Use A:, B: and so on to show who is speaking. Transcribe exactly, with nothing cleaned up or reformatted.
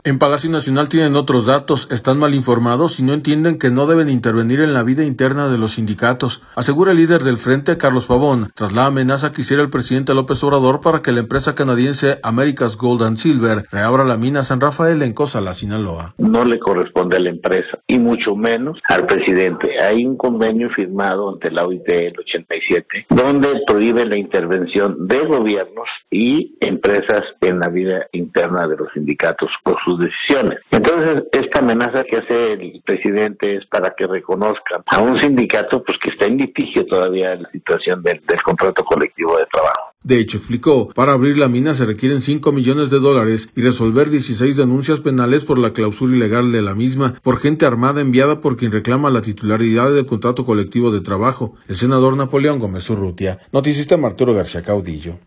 A: En Palacio Nacional tienen otros datos, están mal informados y no entienden que no deben intervenir en la vida interna de los sindicatos, asegura el líder del Frente, Carlos Pavón, tras la amenaza que hiciera el presidente López Obrador para que la empresa canadiense America's Gold and Silver reabra la mina San Rafael en Cozalá, Sinaloa.
B: No le corresponde a la empresa y mucho menos al presidente. Hay un convenio firmado ante la O I T el ochenta y siete donde prohíbe la intervención de gobiernos y empresas en la vida interna de los sindicatos por sus decisiones. Entonces, esta amenaza que hace el presidente es para que reconozcan a un sindicato pues que está en litigio todavía en la situación del, del contrato colectivo de trabajo.
A: De hecho, explicó, para abrir la mina se requieren cinco millones de dólares y resolver dieciséis denuncias penales por la clausura ilegal de la misma, por gente armada enviada por quien reclama la titularidad del contrato colectivo de trabajo. El senador Napoleón Gómez Urrutia. Noticista Arturo García Caudillo.